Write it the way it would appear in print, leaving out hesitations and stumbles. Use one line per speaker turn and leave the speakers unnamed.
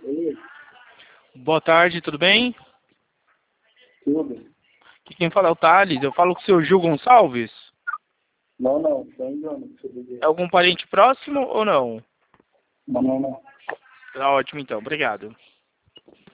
Oi,
Boa tarde, tudo bem?
tudo?
Aqui quem fala é o Thales. Eu falo com o seu Gil Gonçalves.
Não, só engano que você
É
dizer.
algum parente próximo ou não?
Não.
Tá ótimo então, obrigado.